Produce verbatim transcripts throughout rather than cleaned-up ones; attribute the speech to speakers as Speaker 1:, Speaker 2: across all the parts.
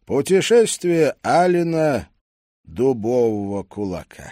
Speaker 1: Путешествие Алина Дубового Кулака.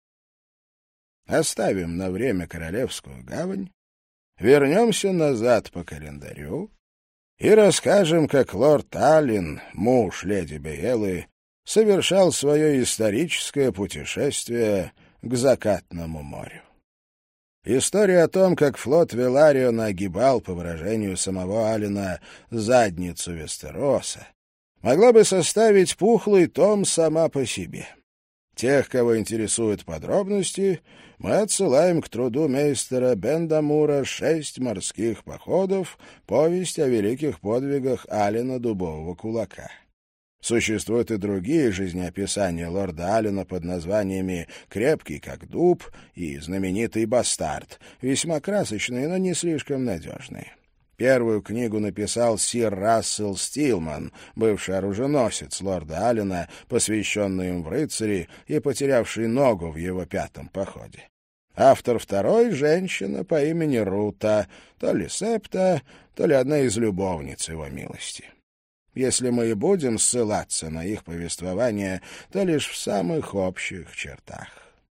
Speaker 1: Оставим на время Королевскую гавань, вернемся назад по календарю и расскажем, как лорд Алин, муж леди Беелы, совершал свое историческое путешествие к закатному морю. История о том, как флот Велариона огибал, по выражению самого Алина, задницу Вестероса, могла бы составить пухлый том сама по себе. Тех, кого интересуют подробности, мы отсылаем к труду мейстера Бендамура «Шесть морских походов. Повесть о великих подвигах Алина Дубового Кулака». Существуют и другие жизнеописания лорда Алина под названиями «Крепкий как дуб» и «Знаменитый бастард», весьма красочные, но не слишком надежные. Первую книгу написал сир Рассел Стилман, бывший оруженосец лорда Алина, посвященный им в рыцари и потерявший ногу в его пятом походе. Автор второй — женщина по имени Рута, то ли септа, то ли одна из любовниц его милости. Если мы и будем ссылаться на их повествование, то лишь в самых общих чертах.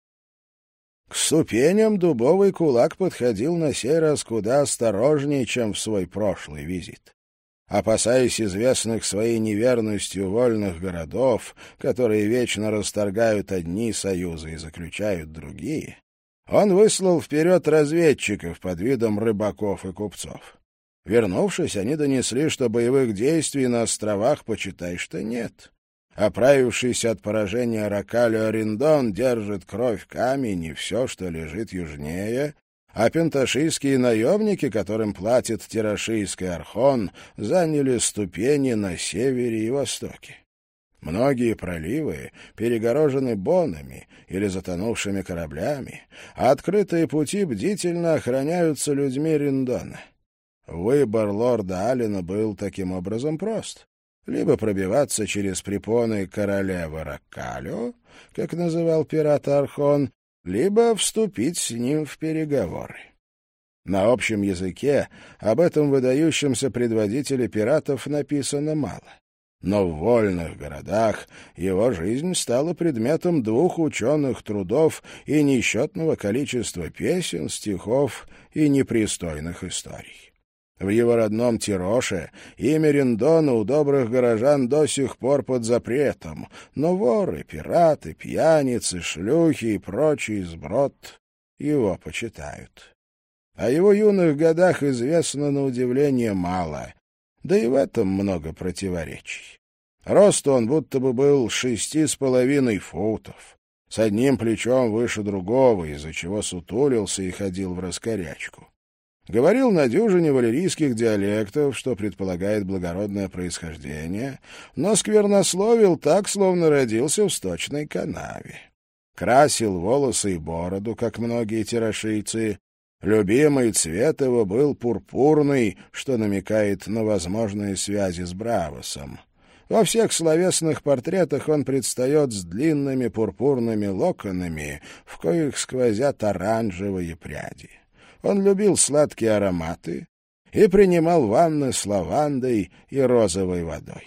Speaker 1: К ступеням Дубовый Кулак подходил на сей раз куда осторожнее, чем в свой прошлый визит. Опасаясь известных своей неверностью вольных городов, которые вечно расторгают одни союзы и заключают другие, он выслал вперед разведчиков под видом рыбаков и купцов. Вернувшись, они донесли, что боевых действий на островах, почитай, что нет. Оправившийся от поражения Ракалио Риндон держит кровь камень и все, что лежит южнее, а пенташийские наемники, которым платит тирашийский архон, заняли ступени на севере и востоке. Многие проливы перегорожены бонами или затонувшими кораблями, а открытые пути бдительно охраняются людьми Риндона. Выбор лорда Алина был таким образом прост. Либо пробиваться через препоны королевы Раккалио, как называл пирата Архон, либо вступить с ним в переговоры. На общем языке об этом выдающемся предводителе пиратов написано мало. Но в вольных городах его жизнь стала предметом двух ученых трудов и несчетного количества песен, стихов и непристойных историй. В его родном Тироше имя Риндона у добрых горожан до сих пор под запретом, но воры, пираты, пьяницы, шлюхи и прочий сброд его почитают. О его юных годах известно на удивление мало, да и в этом много противоречий. Рост он будто бы был шести с половиной футов, с одним плечом выше другого, из-за чего сутулился и ходил в раскорячку. Говорил на дюжине валерийских диалектов, что предполагает благородное происхождение, но сквернословил так, словно родился в сточной канаве. Красил волосы и бороду, как многие тирашийцы. Любимый цвет его был пурпурный, что намекает на возможные связи с Бравосом. Во всех словесных портретах он предстает с длинными пурпурными локонами, в коих сквозят оранжевые пряди. Он любил сладкие ароматы и принимал ванны с лавандой и розовой водой.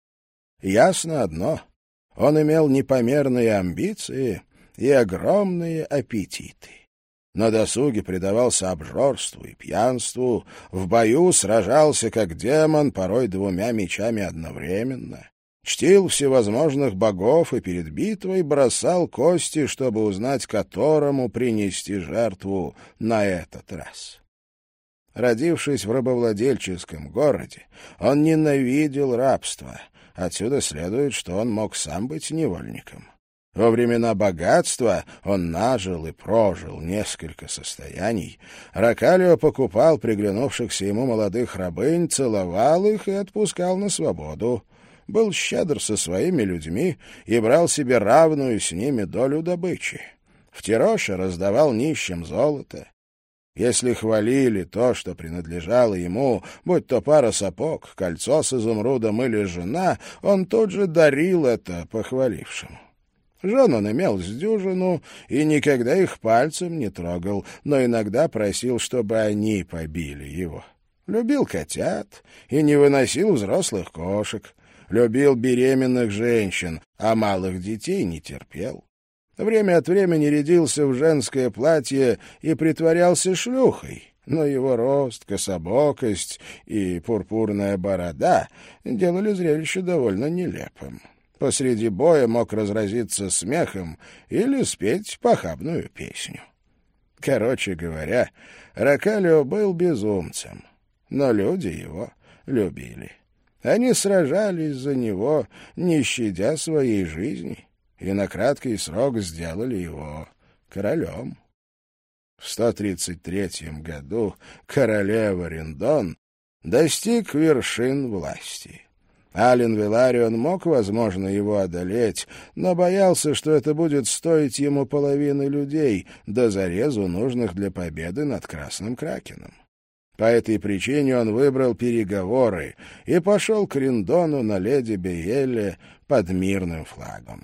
Speaker 1: Ясно одно — он имел непомерные амбиции и огромные аппетиты. На досуге предавался обжорству и пьянству, в бою сражался как демон, порой двумя мечами одновременно, чтил всевозможных богов и перед битвой бросал кости, чтобы узнать, которому принести жертву на этот раз. Родившись в рабовладельческом городе, он ненавидел рабство. Отсюда следует, что он мог сам быть невольником. Во времена богатства он нажил и прожил несколько состояний. Ракалио покупал приглянувшихся ему молодых рабынь, целовал их и отпускал на свободу. Был щедр со своими людьми и брал себе равную с ними долю добычи. В Тироше раздавал нищим золото. Если хвалили то, что принадлежало ему, будь то пара сапог, кольцо с изумрудом или жена, он тут же дарил это похвалившему. Жен он имел с дюжину и никогда их пальцем не трогал, но иногда просил, чтобы они побили его. Любил котят и не выносил взрослых кошек. любил беременных женщин, а малых детей не терпел. Время от времени рядился в женское платье и притворялся шлюхой, но его рост, кособокость и пурпурная борода делали зрелище довольно нелепым. Посреди боя мог разразиться смехом или спеть похабную песню. Короче говоря, Ракалио был безумцем, но люди его любили. Они сражались за него, не щадя своей жизни, и на краткий срок сделали его королем. В сто тридцать третьем году королева Риндон достиг вершин власти. Ален Виларион мог, возможно, его одолеть, но боялся, что это будет стоить ему половины людей до зарезу нужных для победы над Красным Кракеном. По этой причине он выбрал переговоры и пошел к Риндону на леди Бейелле под мирным флагом.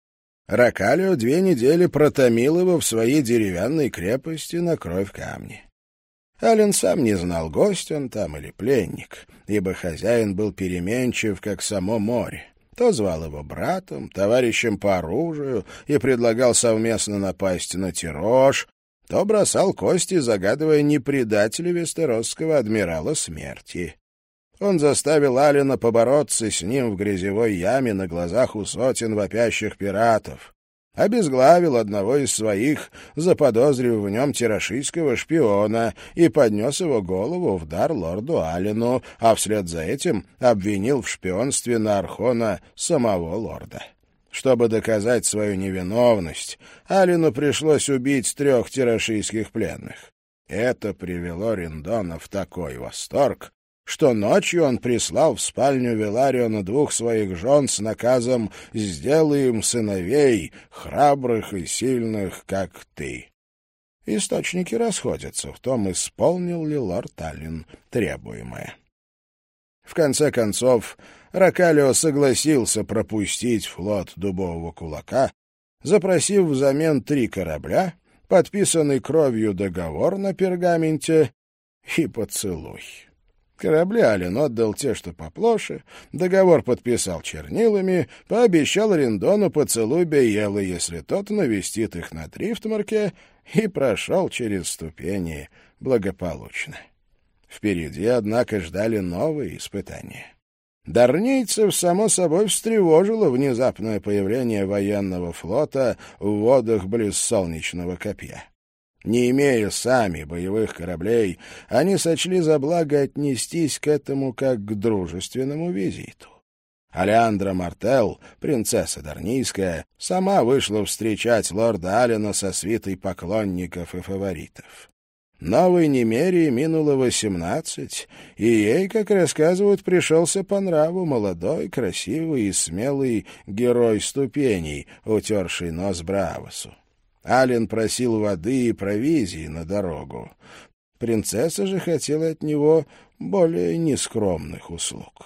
Speaker 1: Ракалио две недели протомил его в своей деревянной крепости на кровь камни. Ален сам не знал, гость он там или пленник, ибо хозяин был переменчив, как само море. То звал его братом, товарищем по оружию и предлагал совместно напасть на Тирош, то бросал кости, загадывая не предателя вестеросского адмирала смерти. Он заставил Алена побороться с ним в грязевой яме на глазах у сотен вопящих пиратов. Обезглавил одного из своих, заподозрив в нем тирашийского шпиона, и поднес его голову в дар лорду Алену, а вслед за этим обвинил в шпионстве на Архона самого лорда. Чтобы доказать свою невиновность, Алену пришлось убить трех тирашийских пленных. Это привело Риндона в такой восторг, что ночью он прислал в спальню Вилариона двух своих жен с наказом «Сделай им сыновей, храбрых и сильных, как ты». Источники расходятся в том, исполнил ли лорд Ален требуемое. В конце концов, Ракалио согласился пропустить флот Дубового Кулака, запросив взамен три корабля, подписанный кровью договор на пергаменте и поцелуй. Корабли Ален отдал те, что поплоше, договор подписал чернилами, пообещал Риндону поцелуй Бейелы, если тот навестит их на Дрифтмарке, и прошел через ступени благополучно. Впереди, однако, ждали новые испытания. Дарнийцев, само собой, встревожило внезапное появление военного флота в водах близ Солнечного копья. Не имея сами боевых кораблей, они сочли за благо отнестись к этому как к дружественному визиту. Алеандра Мартел, принцесса Дарнийская, сама вышла встречать лорда Алена со свитой поклонников и фаворитов. Новой Немерии минуло восемнадцать, и ей, как рассказывают, пришелся по нраву молодой, красивый и смелый герой ступеней, утерший нос Бравосу. Ален просил воды и провизии на дорогу. Принцесса же хотела от него более нескромных услуг.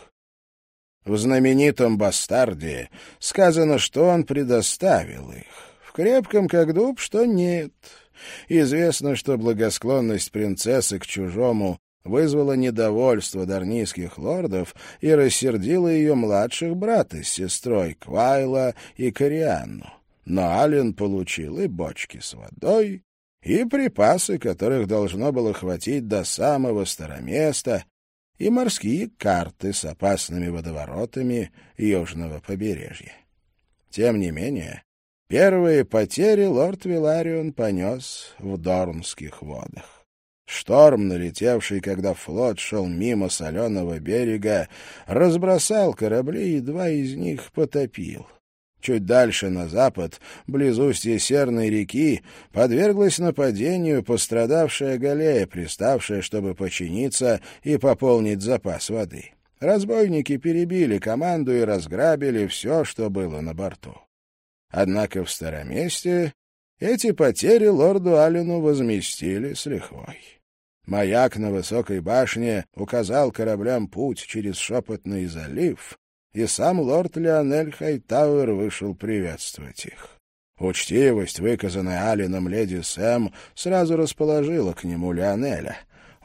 Speaker 1: В знаменитом «Бастарде» сказано, что он предоставил их. В крепком как дуб, что нет. Известно, что благосклонность принцессы к чужому вызвала недовольство дарнийских лордов и рассердила ее младших брата с сестрой Квайла и Корианну. Но Ален получил и бочки с водой, и припасы, которых должно было хватить до самого Староместа, и морские карты с опасными водоворотами южного побережья. Тем не менее, первые потери лорд Виларион понес в Дорнских водах. Шторм, налетевший, когда флот шел мимо соленого берега, разбросал корабли, и два из них потопил. Чуть дальше, на запад, близ устья Серной реки, подверглась нападению пострадавшая галея, приставшая, чтобы починиться и пополнить запас воды. Разбойники перебили команду и разграбили все, что было на борту. Однако в Староместе эти потери лорду Алену возместили с лихвой. Маяк на высокой башне указал кораблям путь через Шепотный залив, и сам лорд Леонель Хайтауэр вышел приветствовать их. Учтивость, выказанная Аленом леди Сэм, сразу расположила к нему Леонеля.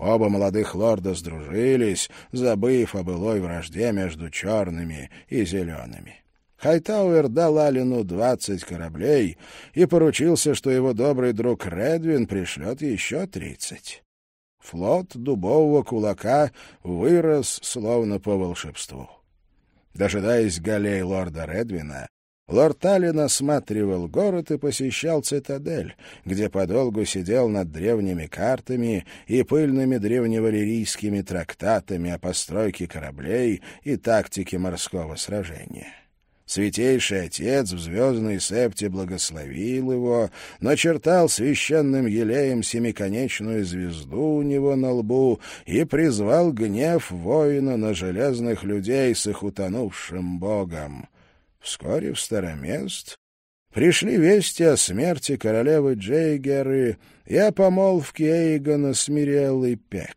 Speaker 1: Оба молодых лорда сдружились, забыв о былой вражде между черными и зелеными. Хайтауэр дал Аллену двадцать кораблей и поручился, что его добрый друг Редвин пришлет еще тридцать. Флот дубового кулака вырос словно по волшебству. Дожидаясь галей лорда Редвина, лорд Аллен осматривал город и посещал цитадель, где подолгу сидел над древними картами и пыльными древневалерийскими трактатами о постройке кораблей и тактике морского сражения. Святейший Отец в звездной септе благословил его, начертал священным елеем семиконечную звезду у него на лбу и призвал гнев воина на железных людей с их утонувшим богом. Вскоре в Старомест пришли вести о смерти королевы Джейгеры и о помолвке Эйгона с Мириэллой Пек.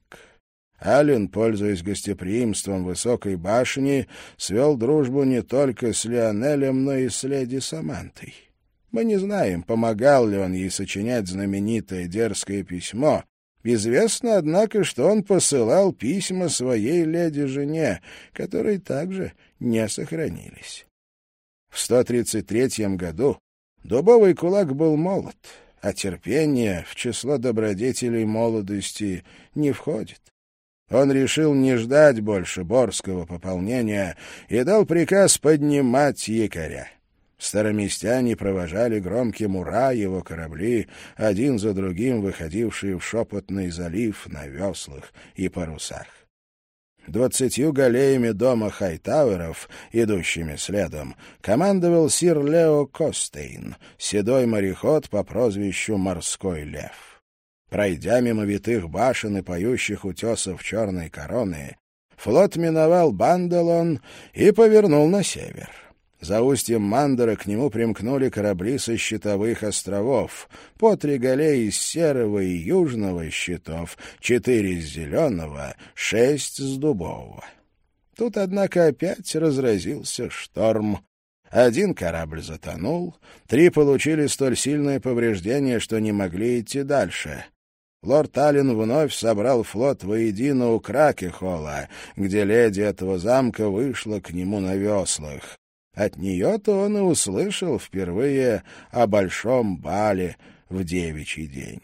Speaker 1: Аллен, пользуясь гостеприимством высокой башни, свел дружбу не только с Лионелем, но и с леди Самантой. Мы не знаем, помогал ли он ей сочинять знаменитое дерзкое письмо. Известно, однако, что он посылал письма своей леди-жене, которые также не сохранились. В сто тридцать третьем году дубовый кулак был молод, а терпение в число добродетелей молодости не входит. Он решил не ждать больше борского пополнения и дал приказ поднимать якоря. Староместяне провожали громким «Ура» его корабли, один за другим выходившие в шепотный залив на веслах и парусах. Двадцатью галеями дома Хайтауэров, идущими следом, командовал сир Лео Костейн, седой мореход по прозвищу «Морской лев». Пройдя мимо витых башен и поющих утесов черной короны, флот миновал Банделон и повернул на север. За устьем Мандера к нему примкнули корабли со щитовых островов, по три галеи с серого и южного щитов, четыре с зеленого, шесть с дубового. Тут, однако, опять разразился шторм. Один корабль затонул, три получили столь сильное повреждение, что не могли идти дальше. Лорд Аллен вновь собрал флот воедино у Кракехола, где леди этого замка вышла к нему на веслах. От нее-то он и услышал впервые о большом бале в девичий день.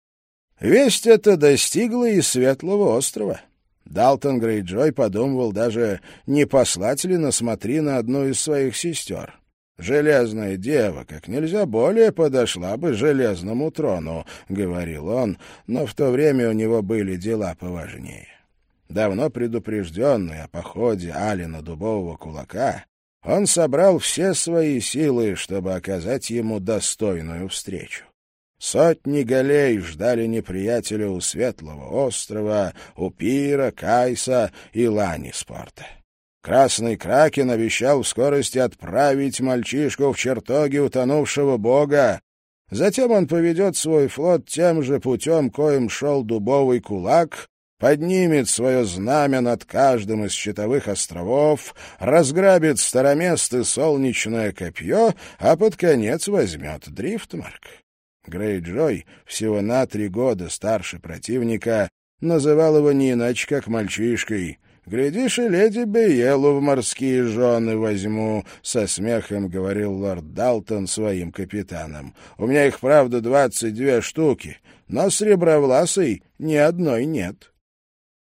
Speaker 1: Весть эта достигла и Светлого острова. Далтон Грейджой подумывал даже, не послать ли на смотри на одну из своих сестер. «Железная дева как нельзя более подошла бы железному трону», — говорил он, но в то время у него были дела поважнее. Давно предупрежденный о походе Аллена Дубового Кулака, он собрал все свои силы, чтобы оказать ему достойную встречу. Сотни галей ждали неприятеля у Светлого острова, у Пира, Кайса и Ланиспорта. Красный Кракен обещал в скорости отправить мальчишку в чертоги утонувшего бога. Затем он поведет свой флот тем же путем, коим шел Дубовый Кулак, поднимет свое знамя над каждым из щитовых островов, разграбит Старомест и Солнечное копье, а под конец возьмет Дрифтмарк. Грейджой, всего на три года старше противника, называл его не иначе, как мальчишкой. «Глядишь, и леди Бейелу в морские жены возьму», — со смехом говорил лорд Далтон своим капитанам. «У меня их, правда, двадцать две штуки, но сребровласой ни одной нет».